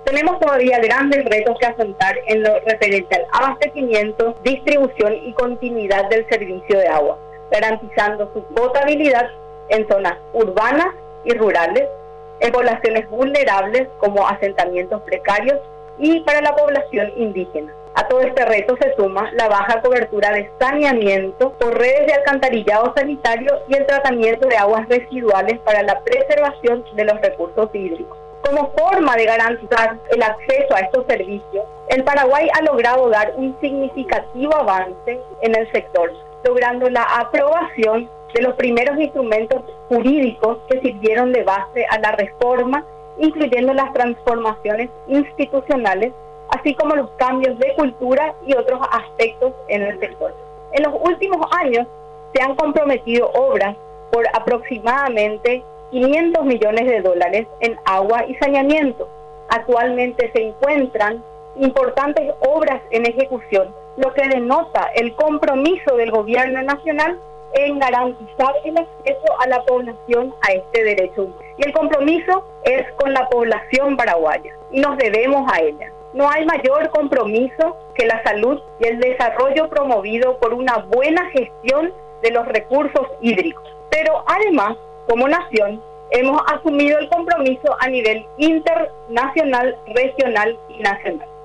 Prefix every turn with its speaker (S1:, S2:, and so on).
S1: Tenemos todavía grandes retos que afrontar en lo referente al abastecimiento, distribución y continuidad del servicio de agua, garantizando su potabilidad en zonas urbanas y rurales, en poblaciones vulnerables como asentamientos precarios y para la población indígena. A todo este reto se suma la baja cobertura de saneamiento por redes de alcantarillado sanitario y el tratamiento de aguas residuales para la preservación de los recursos hídricos. Como forma de garantizar el acceso a estos servicios, el Paraguay ha logrado dar un significativo avance en el sector, logrando la aprobación de los primeros instrumentos jurídicos que sirvieron de base a la reforma, incluyendo las transformaciones institucionales, así como los cambios de cultura y otros aspectos en el sector. En los últimos años se han comprometido obras por aproximadamente $500 millones en agua y saneamiento. Actualmente se encuentran importantes obras en ejecución, lo que denota el compromiso del gobierno nacional en garantizar el acceso a la población a este derecho humano. Y el compromiso es con la población paraguaya y nos debemos a ella. No hay mayor compromiso que la salud y el desarrollo promovido por una buena gestión de los recursos hídricos. Pero además, como nación, hemos asumido el compromiso a nivel internacional, regional y nacional.